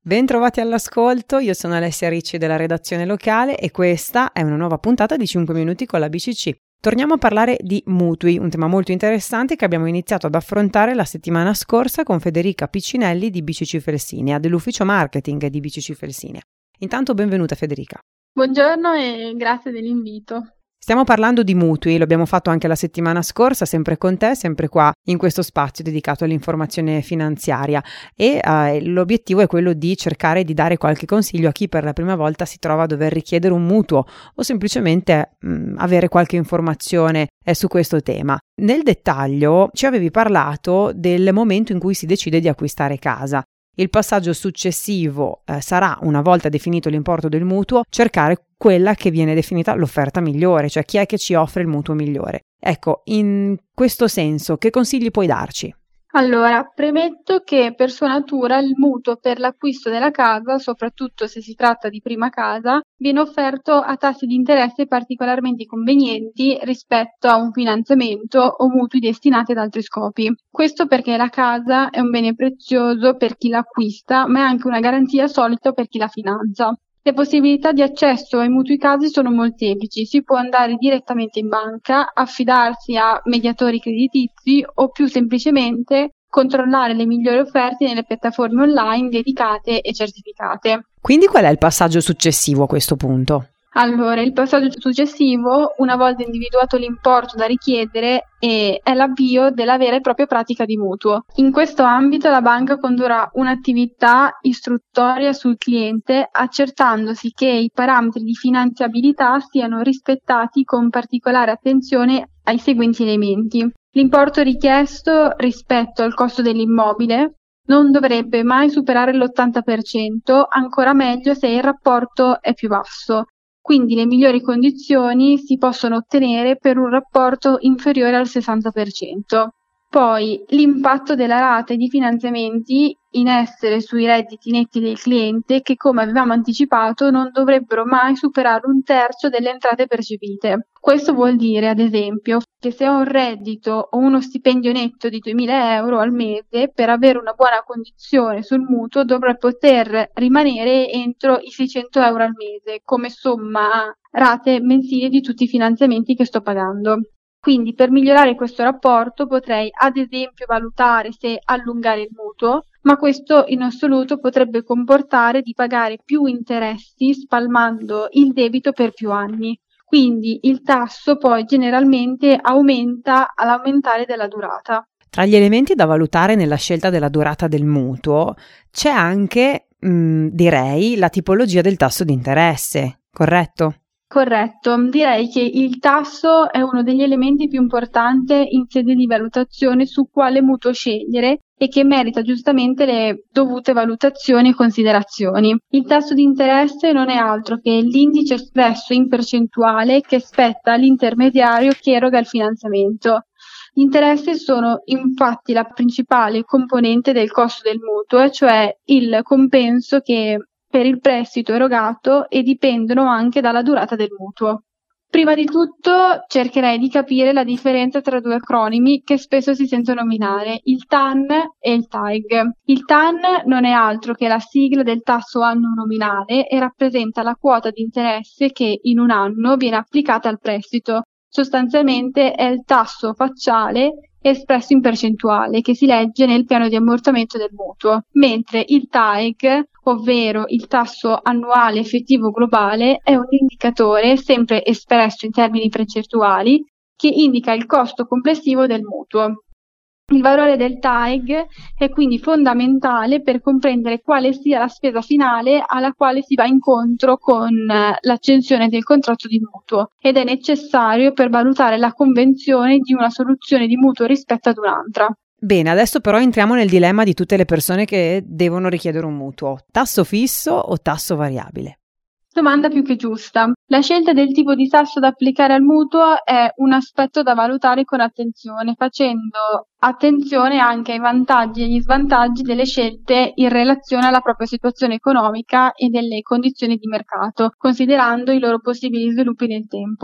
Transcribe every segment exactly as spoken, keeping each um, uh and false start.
Bentrovati all'ascolto, io sono Alessia Ricci della redazione locale e questa è una nuova puntata di cinque minuti con la B C C. Torniamo a parlare di mutui, un tema molto interessante che abbiamo iniziato ad affrontare la settimana scorsa con Federica Piccinelli di B C C Felsinia, dell'ufficio marketing di B C C Felsinia. Intanto benvenuta Federica. Buongiorno e grazie dell'invito. Stiamo parlando di mutui, lo abbiamo fatto anche la settimana scorsa, sempre con te, sempre qua in questo spazio dedicato all'informazione finanziaria e eh, l'obiettivo è quello di cercare di dare qualche consiglio a chi per la prima volta si trova a dover richiedere un mutuo o semplicemente mh, avere qualche informazione eh, su questo tema. Nel dettaglio ci avevi parlato del momento in cui si decide di acquistare casa. Il passaggio successivo eh, sarà, una volta definito l'importo del mutuo, cercare quella che viene definita l'offerta migliore, cioè chi è che ci offre il mutuo migliore. Ecco, in questo senso, che consigli puoi darci? Allora, premetto che per sua natura il mutuo per l'acquisto della casa, soprattutto se si tratta di prima casa, viene offerto a tassi di interesse particolarmente convenienti rispetto a un finanziamento o mutui destinati ad altri scopi. Questo perché la casa è un bene prezioso per chi l'acquista, ma è anche una garanzia solida per chi la finanzia. Le possibilità di accesso ai mutui case sono molteplici, si può andare direttamente in banca, affidarsi a mediatori creditizi o più semplicemente controllare le migliori offerte nelle piattaforme online dedicate e certificate. Quindi qual è il passaggio successivo a questo punto? Allora, il passaggio successivo, una volta individuato l'importo da richiedere, è l'avvio della vera e propria pratica di mutuo. In questo ambito la banca condurrà un'attività istruttoria sul cliente, accertandosi che i parametri di finanziabilità siano rispettati con particolare attenzione ai seguenti elementi. L'importo richiesto rispetto al costo dell'immobile non dovrebbe mai superare l'ottanta per cento, ancora meglio se il rapporto è più basso. Quindi le migliori condizioni si possono ottenere per un rapporto inferiore al sessanta per cento. Poi l'impatto della rata di finanziamenti in essere sui redditi netti del cliente che, come avevamo anticipato, non dovrebbero mai superare un terzo delle entrate percepite. Questo vuol dire, ad esempio, che se ho un reddito o uno stipendio netto di duemila euro al mese, per avere una buona condizione sul mutuo dovrò poter rimanere entro i seicento euro al mese come somma rate mensili di tutti i finanziamenti che sto pagando. Quindi per migliorare questo rapporto potrei ad esempio valutare se allungare il mutuo, ma questo in assoluto potrebbe comportare di pagare più interessi spalmando il debito per più anni. Quindi il tasso poi generalmente aumenta all'aumentare della durata. Tra gli elementi da valutare nella scelta della durata del mutuo c'è anche, mh, direi, la tipologia del tasso di interesse, corretto? Corretto, direi che il tasso è uno degli elementi più importanti in sede di valutazione su quale mutuo scegliere e che merita giustamente le dovute valutazioni e considerazioni. Il tasso di interesse non è altro che l'indice espresso in percentuale che spetta all'intermediario che eroga il finanziamento. Gli interessi sono infatti la principale componente del costo del mutuo, cioè il compenso che per il prestito erogato e dipendono anche dalla durata del mutuo. Prima di tutto cercherei di capire la differenza tra due acronimi che spesso si sentono nominare, il T A N e il T A E G. Il T A N non è altro che la sigla del tasso annuo nominale e rappresenta la quota di interesse che in un anno viene applicata al prestito. Sostanzialmente è il tasso facciale espresso in percentuale che si legge nel piano di ammortamento del mutuo, mentre il T A E G, ovvero il tasso annuale effettivo globale, è un indicatore sempre espresso in termini percentuali che indica il costo complessivo del mutuo. Il valore del T A E G è quindi fondamentale per comprendere quale sia la spesa finale alla quale si va incontro con l'accensione del contratto di mutuo ed è necessario per valutare la convenzione di una soluzione di mutuo rispetto ad un'altra. Bene, adesso però entriamo nel dilemma di tutte le persone che devono richiedere un mutuo. Tasso fisso o tasso variabile? Domanda più che giusta. La scelta del tipo di tasso da applicare al mutuo è un aspetto da valutare con attenzione, facendo attenzione anche ai vantaggi e agli svantaggi delle scelte in relazione alla propria situazione economica e delle condizioni di mercato, considerando i loro possibili sviluppi nel tempo.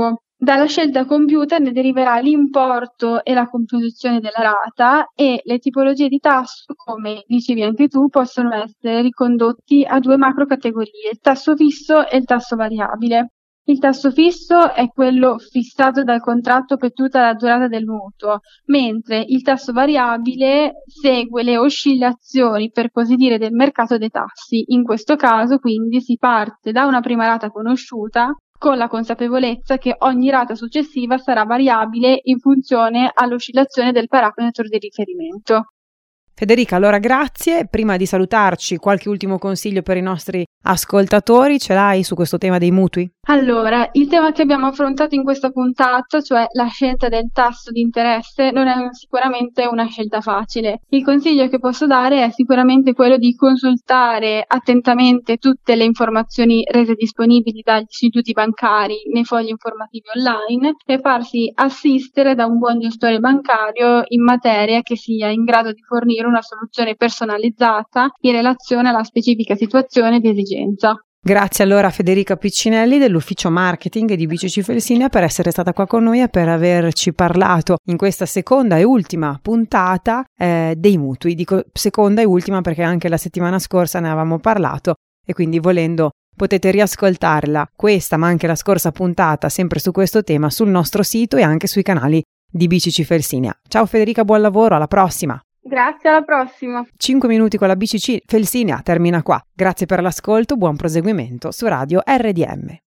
Dalla scelta compiuta ne deriverà l'importo e la composizione della rata, e le tipologie di tasso, come dicevi anche tu, possono essere ricondotti a due macro categorie, il tasso fisso e il tasso variabile. Il tasso fisso è quello fissato dal contratto per tutta la durata del mutuo, mentre il tasso variabile segue le oscillazioni, per così dire, del mercato dei tassi. In questo caso, quindi, si parte da una prima rata conosciuta, con la consapevolezza che ogni rata successiva sarà variabile in funzione all'oscillazione del parametro di riferimento. Federica, allora grazie. Prima di salutarci, qualche ultimo consiglio per i nostri ascoltatori ce l'hai su questo tema dei mutui? Allora, il tema che abbiamo affrontato in questa puntata, cioè la scelta del tasso di interesse, non è sicuramente una scelta facile. Il consiglio che posso dare è sicuramente quello di consultare attentamente tutte le informazioni rese disponibili dagli istituti bancari nei fogli informativi online e farsi assistere da un buon gestore bancario in materia che sia in grado di fornire una soluzione personalizzata in relazione alla specifica situazione di esigenza. Grazie allora a Federica Piccinelli dell'ufficio marketing di B C C Felsinia per essere stata qua con noi e per averci parlato in questa seconda e ultima puntata eh, dei mutui. Dico seconda e ultima perché anche la settimana scorsa ne avevamo parlato e quindi volendo potete riascoltarla, questa ma anche la scorsa puntata sempre su questo tema sul nostro sito e anche sui canali di B C C Felsinia. Ciao Federica, buon lavoro, alla prossima! Grazie, alla prossima. cinque minuti con la B C C Felsinia termina qua. Grazie per l'ascolto, buon proseguimento su Radio R D M.